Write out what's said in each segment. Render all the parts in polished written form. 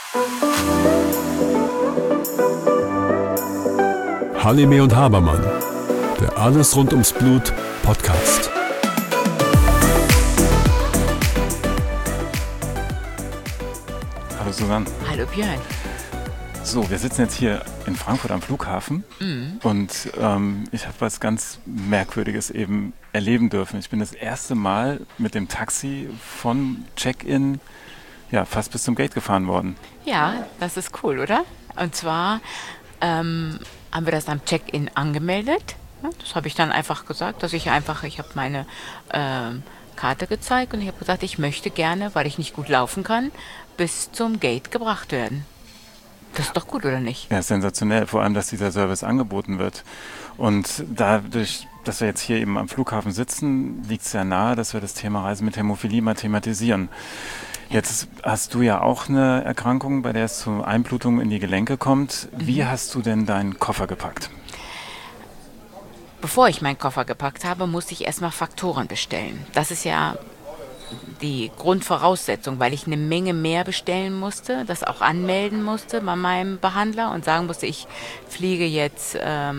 Halime und Habermann, der Alles rund ums Blut Podcast. Hallo Susanne. Hallo Björn. So, wir sitzen jetzt hier in Frankfurt am Flughafen und ich habe was ganz Merkwürdiges eben erleben dürfen. Ich bin das erste Mal mit dem Taxi von Check-in fast bis zum Gate gefahren worden. Ja, das ist cool, oder? Und zwar haben wir das am Check-in angemeldet. Das habe ich dann einfach gesagt, ich habe meine Karte gezeigt und ich habe gesagt, ich möchte gerne, weil ich nicht gut laufen kann, bis zum Gate gebracht werden. Das ist doch gut, oder nicht? Ja, sensationell. Vor allem, dass dieser Service angeboten wird. Und dadurch, dass wir jetzt hier eben am Flughafen sitzen, liegt es ja nahe, dass wir das Thema Reisen mit Hämophilie mal thematisieren. Jetzt hast du ja auch eine Erkrankung, bei der es zu Einblutungen in die Gelenke kommt. Wie hast du denn deinen Koffer gepackt? Bevor ich meinen Koffer gepackt habe, musste ich erstmal Faktoren bestellen. Das ist ja die Grundvoraussetzung, weil ich eine Menge mehr bestellen musste, das auch anmelden musste bei meinem Behandler und sagen musste, ich fliege jetzt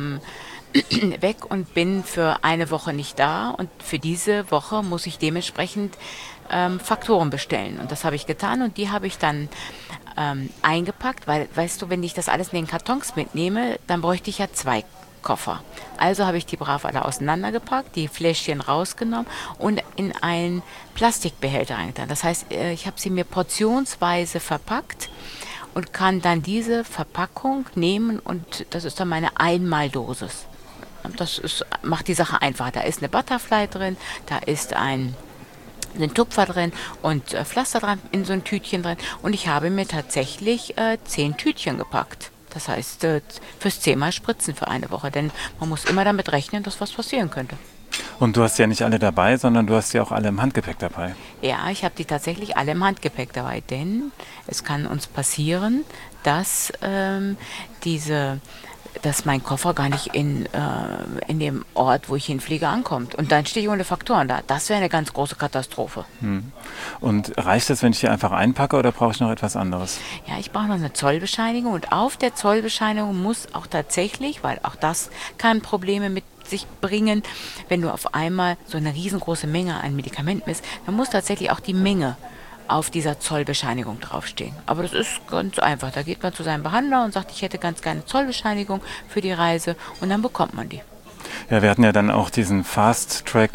weg und bin für eine Woche nicht da und für diese Woche muss ich dementsprechend Faktoren bestellen. Und das habe ich getan und die habe ich dann eingepackt, weil, weißt du, wenn ich das alles in den Kartons mitnehme, dann bräuchte ich ja 2 Koffer. Also habe ich die brav alle auseinandergepackt, die Fläschchen rausgenommen und in einen Plastikbehälter reingetan. Das heißt, ich habe sie mir portionsweise verpackt und kann dann diese Verpackung nehmen und das ist dann meine Einmaldosis. Macht die Sache einfacher. Da ist eine Butterfly drin, da ist ein Tupfer drin und Pflaster dran, in so ein Tütchen drin und ich habe mir tatsächlich 10 Tütchen gepackt. Das heißt, fürs 10-mal Spritzen für eine Woche, denn man muss immer damit rechnen, dass was passieren könnte. Und du hast ja nicht alle dabei, sondern du hast ja auch alle im Handgepäck dabei. Ja, ich habe die tatsächlich alle im Handgepäck dabei, denn es kann uns passieren, dass dass mein Koffer gar nicht in dem Ort, wo ich hinfliege, ankommt. Und dann stehe ich ohne Faktoren da. Das wäre eine ganz große Katastrophe. Und reicht das, wenn ich hier einfach einpacke oder brauche ich noch etwas anderes? Ja, ich brauche noch eine Zollbescheinigung und auf der Zollbescheinigung muss auch tatsächlich, weil auch das kann Probleme mit sich bringen, wenn du auf einmal so eine riesengroße Menge an Medikamenten misst, dann muss tatsächlich auch die Menge auf dieser Zollbescheinigung draufstehen. Aber das ist ganz einfach. Da geht man zu seinem Behandler und sagt, ich hätte ganz gerne Zollbescheinigung für die Reise und dann bekommt man die. Ja, wir hatten ja dann auch diesen Fast-Track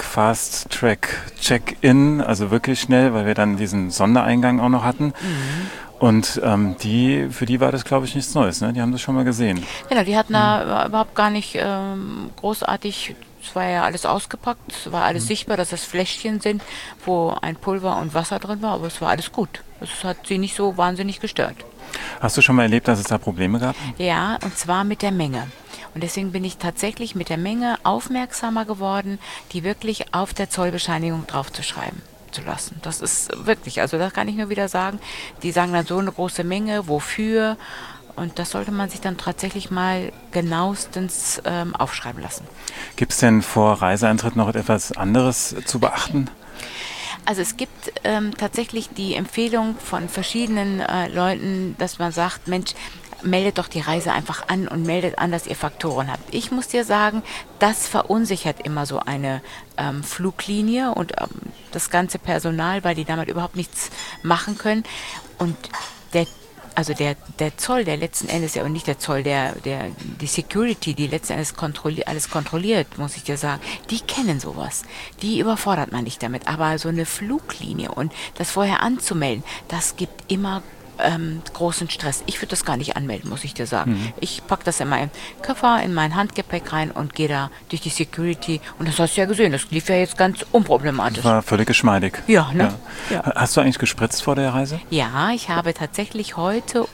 Check-in, also wirklich schnell, weil wir dann diesen Sondereingang auch noch hatten. Und für die war das, glaube ich, nichts Neues, ne? Die haben das schon mal gesehen. Genau, die hatten da überhaupt gar nicht großartig. Es war ja alles ausgepackt, es war alles sichtbar, dass das Fläschchen sind, wo ein Pulver und Wasser drin war, aber es war alles gut. Es hat sie nicht so wahnsinnig gestört. Hast du schon mal erlebt, dass es da Probleme gab? Ja, und zwar mit der Menge. Und deswegen bin ich tatsächlich mit der Menge aufmerksamer geworden, die wirklich auf der Zollbescheinigung draufzuschreiben zu lassen. Das ist wirklich, also das kann ich nur wieder sagen. Die sagen dann so eine große Menge, wofür? Und das sollte man sich dann tatsächlich mal genauestens aufschreiben lassen. Gibt es denn vor Reiseeintritt noch etwas anderes zu beachten? Also es gibt tatsächlich die Empfehlung von verschiedenen Leuten, dass man sagt, Mensch, meldet doch die Reise einfach an und meldet an, dass ihr Faktoren habt. Ich muss dir sagen, das verunsichert immer so eine Fluglinie und das ganze Personal, weil die damit überhaupt nichts machen können. Und der Zoll, der letzten Endes ja und nicht der Zoll, die Security, die letzten Endes alles kontrolliert, muss ich dir sagen, die kennen sowas. Die überfordert man nicht damit. Aber so eine Fluglinie und das vorher anzumelden, das gibt immer großen Stress. Ich würde das gar nicht anmelden, muss ich dir sagen. Ich packe das in meinen Koffer, in mein Handgepäck rein und gehe da durch die Security. Und das hast du ja gesehen, das lief ja jetzt ganz unproblematisch. Das war völlig geschmeidig. Ja, ne? Ja. Hast du eigentlich gespritzt vor der Reise? Ja, ich habe tatsächlich heute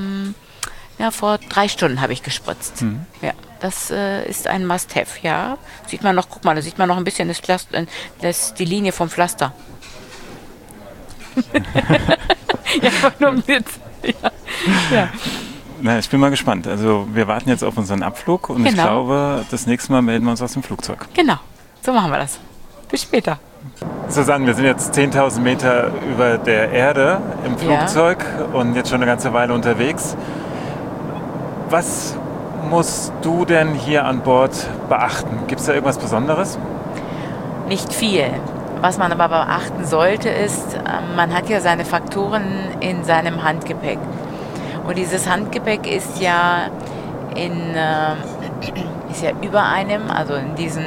vor 3 Stunden habe ich gespritzt. Ja, das ist ein Must-Have, ja. Sieht man noch, guck mal, da sieht man noch ein bisschen die Linie vom Pflaster. Ja, nur ein Witz. Ja. Na, ich bin mal gespannt. Also wir warten jetzt auf unseren Abflug und ich glaube, das nächste Mal melden wir uns aus dem Flugzeug. Genau, so machen wir das. Bis später. Susanne, wir sind jetzt 10.000 Meter über der Erde im Flugzeug und jetzt schon eine ganze Weile unterwegs. Was musst du denn hier an Bord beachten? Gibt es da irgendwas Besonderes? Nicht viel. Was man aber beachten sollte, ist, man hat ja seine Faktoren in seinem Handgepäck. Und dieses Handgepäck ist ja über einem, also in diesen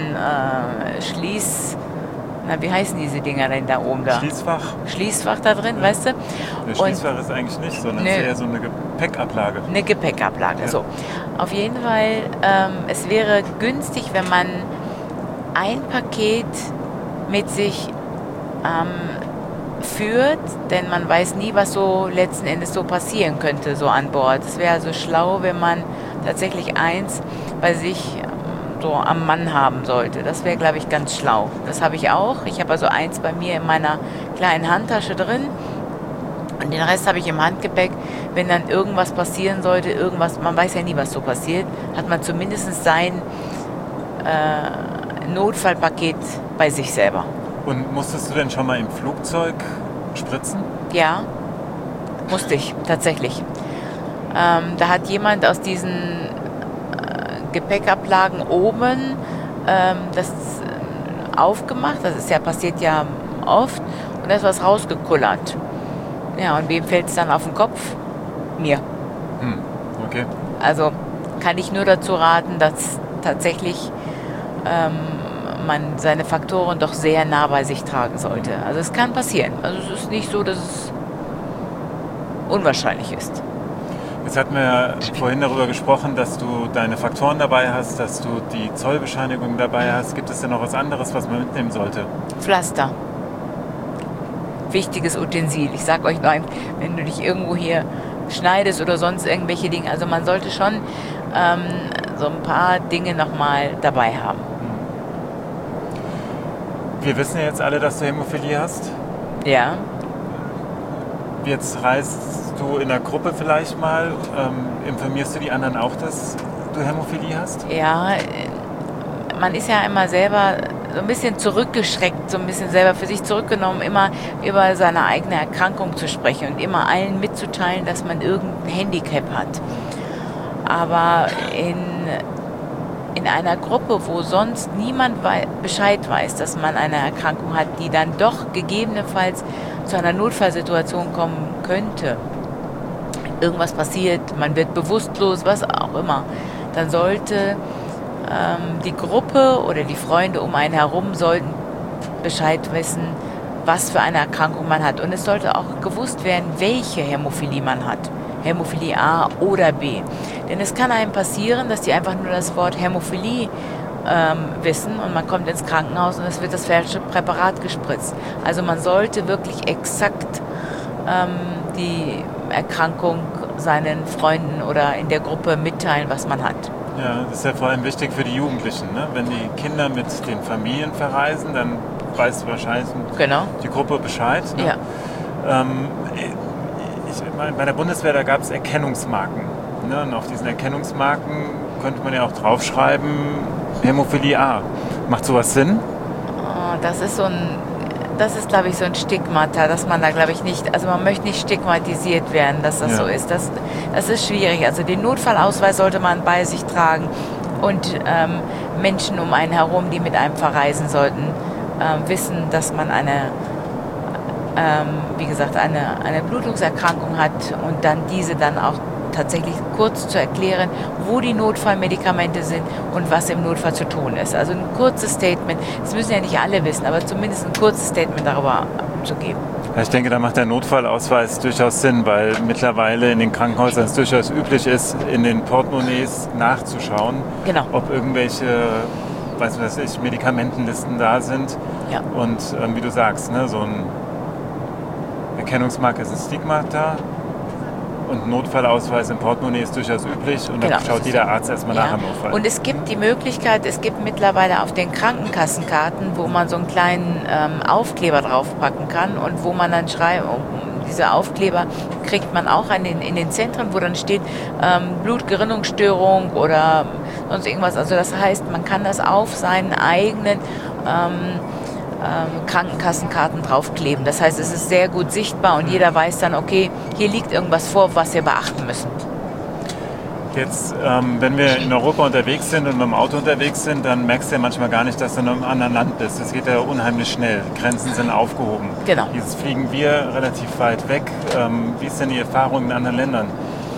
wie heißen diese Dinger denn da oben da? Schließfach da drin, weißt du? Der Schließfach ist eigentlich nicht, sondern eher so eine Gepäckablage. Eine Gepäckablage, so. Auf jeden Fall, es wäre günstig, wenn man ein Paket mit sich führt, denn man weiß nie, was so letzten Endes so passieren könnte, so an Bord. Es wäre also schlau, wenn man tatsächlich eins bei sich so am Mann haben sollte. Das wäre, glaube ich, ganz schlau. Das habe ich auch. Ich habe also eins bei mir in meiner kleinen Handtasche drin und den Rest habe ich im Handgepäck. Wenn dann irgendwas passieren sollte, man weiß ja nie, was so passiert, hat man zumindest sein Notfallpaket bei sich selber. Und musstest du denn schon mal im Flugzeug spritzen? Ja, musste ich, tatsächlich. Da hat jemand aus diesen Gepäckablagen oben das aufgemacht. Passiert ja oft. Und da ist was rausgekullert. Ja, und wem fällt es dann auf den Kopf? Mir. Okay. Also kann ich nur dazu raten, dass tatsächlich man seine Faktoren doch sehr nah bei sich tragen sollte. Also es kann passieren. Also es ist nicht so, dass es unwahrscheinlich ist. Jetzt hatten wir vorhin darüber gesprochen, dass du deine Faktoren dabei hast, dass du die Zollbescheinigung dabei hast. Gibt es denn noch was anderes, was man mitnehmen sollte? Pflaster. Wichtiges Utensil. Ich sag euch nur, wenn du dich irgendwo hier schneidest oder sonst irgendwelche Dinge, also man sollte schon so ein paar Dinge nochmal dabei haben. Wir wissen ja jetzt alle, dass du Hämophilie hast. Ja. Jetzt reist du in der Gruppe vielleicht mal. Informierst du die anderen auch, dass du Hämophilie hast? Ja, man ist ja immer selber so ein bisschen zurückgeschreckt, so ein bisschen selber für sich zurückgenommen, immer über seine eigene Erkrankung zu sprechen und immer allen mitzuteilen, dass man irgendein Handicap hat. Aber in einer Gruppe, wo sonst niemand Bescheid weiß, dass man eine Erkrankung hat, die dann doch gegebenenfalls zu einer Notfallsituation kommen könnte, irgendwas passiert, man wird bewusstlos, was auch immer, dann sollte die Gruppe oder die Freunde um einen herum sollten Bescheid wissen, was für eine Erkrankung man hat. Und es sollte auch gewusst werden, welche Hämophilie man hat. Hämophilie A oder B. Denn es kann einem passieren, dass die einfach nur das Wort Hämophilie wissen und man kommt ins Krankenhaus und es wird das falsche Präparat gespritzt. Also man sollte wirklich exakt die Erkrankung seinen Freunden oder in der Gruppe mitteilen, was man hat. Ja, das ist ja vor allem wichtig für die Jugendlichen. Ne? Wenn die Kinder mit den Familien verreisen, dann weiß wahrscheinlich die Gruppe Bescheid. Ne? Ja. Bei der Bundeswehr, da gab es Erkennungsmarken. Ne? Und auf diesen Erkennungsmarken könnte man ja auch draufschreiben, Hämophilie A. Macht sowas Sinn? Das ist, glaube ich, so ein Stigmata, dass man da, glaube ich, nicht, also man möchte nicht stigmatisiert werden, dass das so ist. Das ist schwierig. Also den Notfallausweis sollte man bei sich tragen und Menschen um einen herum, die mit einem verreisen sollten, wissen, dass man eine Blutungserkrankung hat und dann diese dann auch tatsächlich kurz zu erklären, wo die Notfallmedikamente sind und was im Notfall zu tun ist. Also ein kurzes Statement, das müssen ja nicht alle wissen, aber zumindest ein kurzes Statement darüber zu geben. Ja, ich denke, da macht der Notfallausweis durchaus Sinn, weil mittlerweile in den Krankenhäusern es durchaus üblich ist, in den Portemonnaies nachzuschauen, ob irgendwelche Medikamentenlisten da sind. Ja. Und wie du sagst, ne, so ein Erkennungsmarke ist ein Stigmata. Und Notfallausweis im Portemonnaie ist durchaus üblich und dann schaut jeder Arzt erstmal nach im Notfall. Und es gibt die Möglichkeit, es gibt mittlerweile auf den Krankenkassenkarten, wo man so einen kleinen Aufkleber draufpacken kann und wo man dann schreibt, diese Aufkleber kriegt man auch in den Zentren, wo dann steht Blutgerinnungsstörung oder sonst irgendwas. Also das heißt, man kann das auf seinen eigenen Krankenkassenkarten draufkleben. Das heißt, es ist sehr gut sichtbar und jeder weiß dann, okay, hier liegt irgendwas vor, was wir beachten müssen. Jetzt, wenn wir in Europa unterwegs sind und mit dem Auto unterwegs sind, dann merkst du ja manchmal gar nicht, dass du in einem anderen Land bist. Das geht ja unheimlich schnell. Grenzen sind aufgehoben. Genau. Jetzt fliegen wir relativ weit weg. Wie ist denn die Erfahrung in anderen Ländern?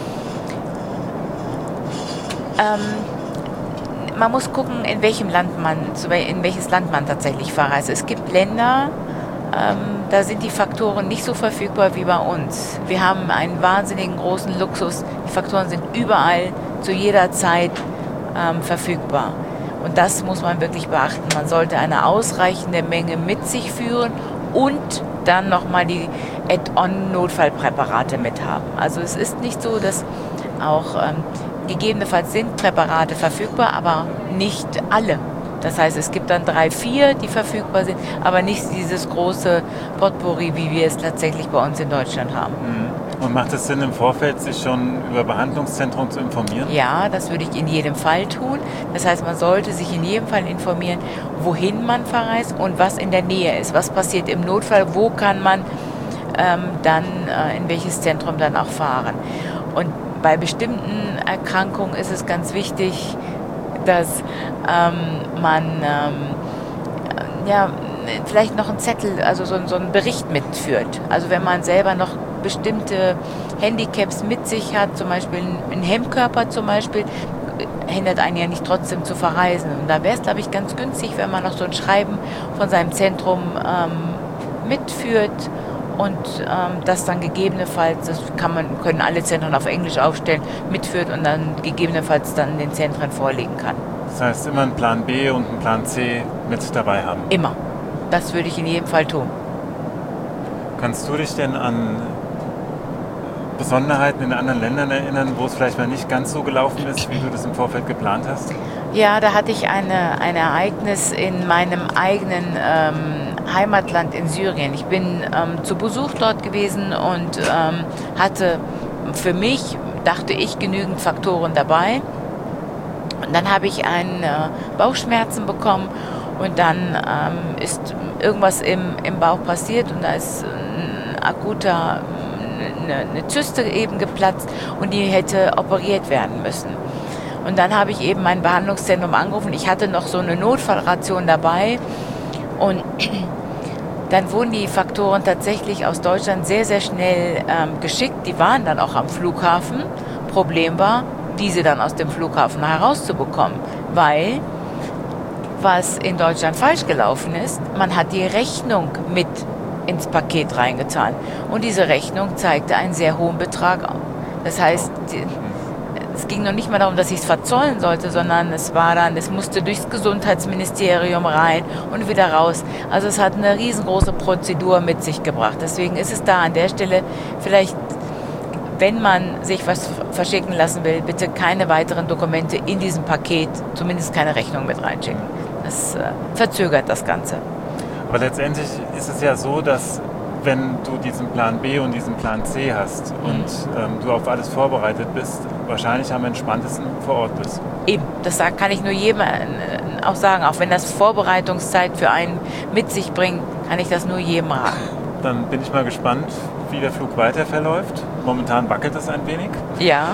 Man muss gucken, in welches Land man tatsächlich verreist. Es gibt Länder, da sind die Faktoren nicht so verfügbar wie bei uns. Wir haben einen wahnsinnigen großen Luxus. Die Faktoren sind überall, zu jeder Zeit verfügbar. Und das muss man wirklich beachten. Man sollte eine ausreichende Menge mit sich führen und dann nochmal die Add-on-Notfallpräparate mit haben. Also es ist nicht so, dass auch gegebenenfalls sind Präparate verfügbar, aber nicht alle. Das heißt, es gibt dann 3, 4, die verfügbar sind, aber nicht dieses große Potpourri, wie wir es tatsächlich bei uns in Deutschland haben. Und macht es Sinn, im Vorfeld sich schon über Behandlungszentren zu informieren? Ja, das würde ich in jedem Fall tun. Das heißt, man sollte sich in jedem Fall informieren, wohin man verreist und was in der Nähe ist. Was passiert im Notfall, wo kann man dann in welches Zentrum dann auch fahren. Und bei bestimmten Erkrankungen ist es ganz wichtig, dass man vielleicht noch einen Zettel, also so einen Bericht mitführt. Also wenn man selber noch bestimmte Handicaps mit sich hat, zum Beispiel ein Hemmkörper zum Beispiel, hindert einen ja nicht trotzdem zu verreisen. Und da wäre es, glaube ich, ganz günstig, wenn man noch so ein Schreiben von seinem Zentrum mitführt und das dann gegebenenfalls, können alle Zentren auf Englisch aufstellen, mitführt und dann gegebenenfalls dann den Zentren vorlegen kann. Das heißt, immer einen Plan B und einen Plan C mit dabei haben? Immer. Das würde ich in jedem Fall tun. Kannst du dich denn an Besonderheiten in anderen Ländern erinnern, wo es vielleicht mal nicht ganz so gelaufen ist, wie du das im Vorfeld geplant hast? Ja, da hatte ich ein Ereignis in meinem eigenen Heimatland in Syrien. Ich bin zu Besuch dort gewesen und hatte für mich, dachte ich, genügend Faktoren dabei. Und dann habe ich Bauchschmerzen bekommen und dann ist irgendwas im Bauch passiert und da ist eine Zyste eben geplatzt und die hätte operiert werden müssen. Und dann habe ich eben mein Behandlungszentrum angerufen. Ich hatte noch so eine Notfallration dabei und dann wurden die Faktoren tatsächlich aus Deutschland sehr, sehr schnell geschickt. Die waren dann auch am Flughafen. Problem war, diese dann aus dem Flughafen herauszubekommen, weil was in Deutschland falsch gelaufen ist, man hat die Rechnung mit ins Paket reingezahlt. Und diese Rechnung zeigte einen sehr hohen Betrag. Das heißt, es ging noch nicht mal darum, dass ich es verzollen sollte, sondern es musste durchs Gesundheitsministerium rein und wieder raus. Also es hat eine riesengroße Prozedur mit sich gebracht. Deswegen ist es da an der Stelle vielleicht, wenn man sich was verschicken lassen will, bitte keine weiteren Dokumente in diesem Paket, zumindest keine Rechnung mit reinschicken. Das verzögert das Ganze. Aber letztendlich ist es ja so, dass wenn du diesen Plan B und diesen Plan C hast und du auf alles vorbereitet bist, wahrscheinlich am entspanntesten vor Ort bist. Eben, das kann ich nur jedem auch sagen, auch wenn das Vorbereitungszeit für einen mit sich bringt, kann ich das nur jedem raten. Dann bin ich mal gespannt, wie der Flug weiter verläuft. Momentan wackelt es ein wenig. Ja.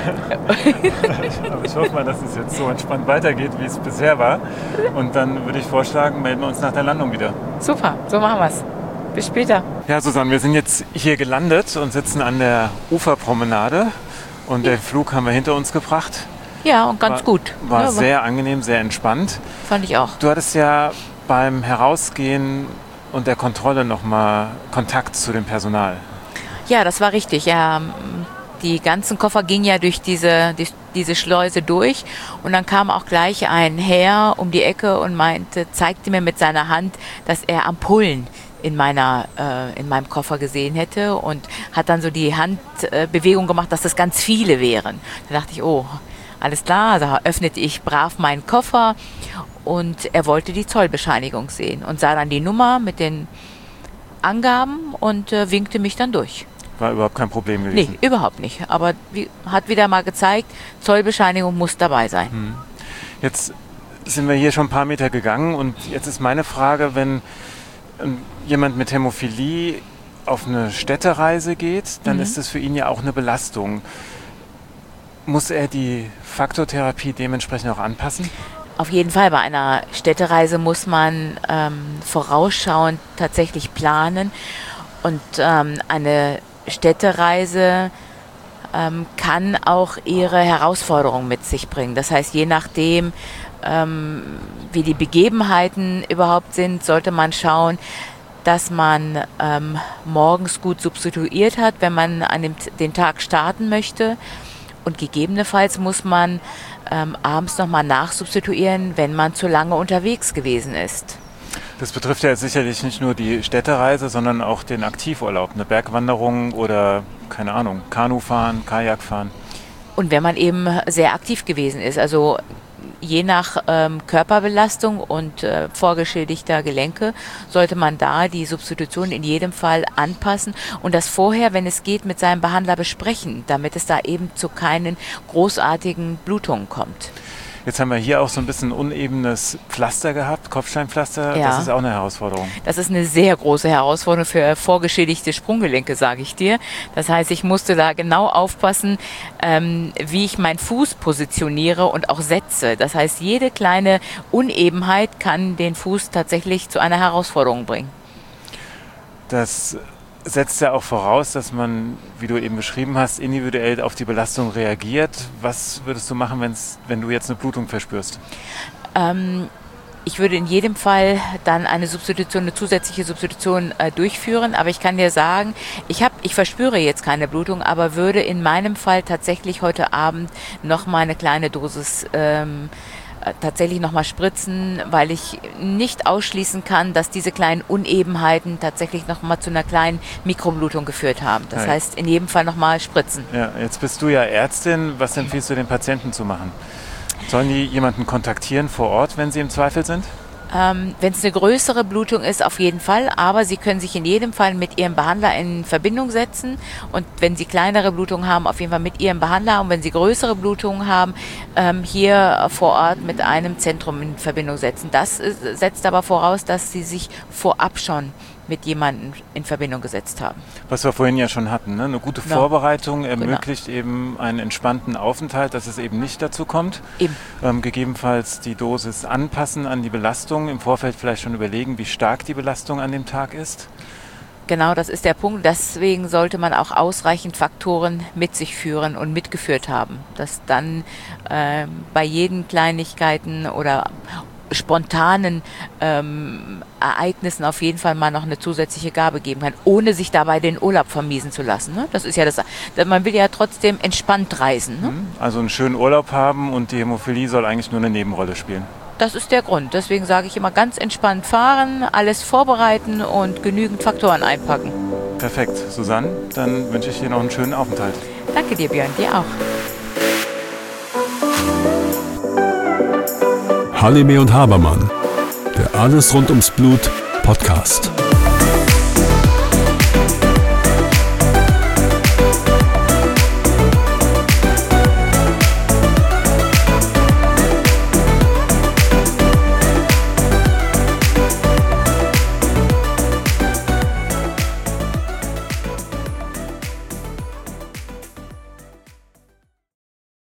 Aber ich hoffe mal, dass es jetzt so entspannt weitergeht, wie es bisher war. Und dann würde ich vorschlagen, melden wir uns nach der Landung wieder. Super, so machen wir es. Bis später. Ja, Susanne, wir sind jetzt hier gelandet und sitzen an der Uferpromenade. Und den Flug haben wir hinter uns gebracht. Ja, und ganz gut. War ja, sehr angenehm, sehr entspannt. Fand ich auch. Du hattest ja beim Herausgehen und der Kontrolle nochmal Kontakt zu dem Personal. Ja, das war richtig. Ja, die ganzen Koffer gingen ja durch diese Schleuse durch und dann kam auch gleich ein Herr um die Ecke und zeigte mir mit seiner Hand, dass er Ampullen in meinem Koffer gesehen hätte und hat dann so die Handbewegung gemacht, dass das ganz viele wären. Da dachte ich, oh, alles klar, also öffnete ich brav meinen Koffer und er wollte die Zollbescheinigung sehen und sah dann die Nummer mit den Angaben und winkte mich dann durch. War überhaupt kein Problem gewesen? Nee, überhaupt nicht. Aber hat wieder mal gezeigt, Zollbescheinigung muss dabei sein. Jetzt sind wir hier schon ein paar Meter gegangen und jetzt ist meine Frage, wenn jemand mit Hämophilie auf eine Städtereise geht, dann ist das für ihn ja auch eine Belastung. Muss er die Faktortherapie dementsprechend auch anpassen? Auf jeden Fall, bei einer Städtereise muss man vorausschauend tatsächlich planen. Und eine Städtereise kann auch ihre Herausforderungen mit sich bringen. Das heißt, je nachdem, wie die Begebenheiten überhaupt sind, sollte man schauen, dass man morgens gut substituiert hat, wenn man an den Tag starten möchte. Und gegebenenfalls muss man abends nochmal nachsubstituieren, wenn man zu lange unterwegs gewesen ist. Das betrifft ja jetzt sicherlich nicht nur die Städtereise, sondern auch den Aktivurlaub, eine Bergwanderung oder, keine Ahnung, Kanufahren, Kajakfahren. Und wenn man eben sehr aktiv gewesen ist, also je nach Körperbelastung und vorgeschädigter Gelenke sollte man da die Substitution in jedem Fall anpassen und das vorher, wenn es geht, mit seinem Behandler besprechen, damit es da eben zu keinen großartigen Blutungen kommt. Jetzt haben wir hier auch so ein bisschen unebenes Pflaster gehabt, Kopfsteinpflaster. Ja. Das ist auch eine Herausforderung. Das ist eine sehr große Herausforderung für vorgeschädigte Sprunggelenke, sage ich dir. Das heißt, ich musste da genau aufpassen, wie ich meinen Fuß positioniere und auch setze. Das heißt, jede kleine Unebenheit kann den Fuß tatsächlich zu einer Herausforderung bringen. Das setzt ja auch voraus, dass man, wie du eben beschrieben hast, individuell auf die Belastung reagiert. Was würdest du machen, wenn du jetzt eine Blutung verspürst? Ich würde in jedem Fall dann eine zusätzliche Substitution durchführen. Aber ich kann dir sagen, ich verspüre jetzt keine Blutung, aber würde in meinem Fall tatsächlich heute Abend noch mal eine kleine Dosis tatsächlich nochmal spritzen, weil ich nicht ausschließen kann, dass diese kleinen Unebenheiten tatsächlich nochmal zu einer kleinen Mikroblutung geführt haben. Das heißt, in jedem Fall nochmal spritzen. Ja, jetzt bist du ja Ärztin. Was empfiehlst du den Patienten zu machen? Sollen die jemanden kontaktieren vor Ort, wenn sie im Zweifel sind? Wenn es eine größere Blutung ist, auf jeden Fall, aber Sie können sich in jedem Fall mit Ihrem Behandler in Verbindung setzen und wenn Sie kleinere Blutungen haben, auf jeden Fall mit Ihrem Behandler und wenn Sie größere Blutungen haben, hier vor Ort mit einem Zentrum in Verbindung setzen. Das setzt aber voraus, dass Sie sich vorab schon mit jemandem in Verbindung gesetzt haben. Was wir vorhin ja schon hatten, ne? Eine gute Vorbereitung ermöglicht eben einen entspannten Aufenthalt, dass es eben nicht dazu kommt. Gegebenenfalls die Dosis anpassen an die Belastung, im Vorfeld vielleicht schon überlegen, wie stark die Belastung an dem Tag ist. Genau, das ist der Punkt. Deswegen sollte man auch ausreichend Faktoren mit sich führen und mitgeführt haben, dass dann bei jeden Kleinigkeiten oder spontanen Ereignissen auf jeden Fall mal noch eine zusätzliche Gabe geben kann, ohne sich dabei den Urlaub vermiesen zu lassen. Ne? Das ist ja man will ja trotzdem entspannt reisen. Ne? Also einen schönen Urlaub haben und die Hämophilie soll eigentlich nur eine Nebenrolle spielen. Das ist der Grund. Deswegen sage ich immer ganz entspannt fahren, alles vorbereiten und genügend Faktoren einpacken. Perfekt. Susanne, dann wünsche ich dir noch einen schönen Aufenthalt. Danke dir, Björn. Dir auch. Halime und Habermann, der Alles rund ums Blut Podcast.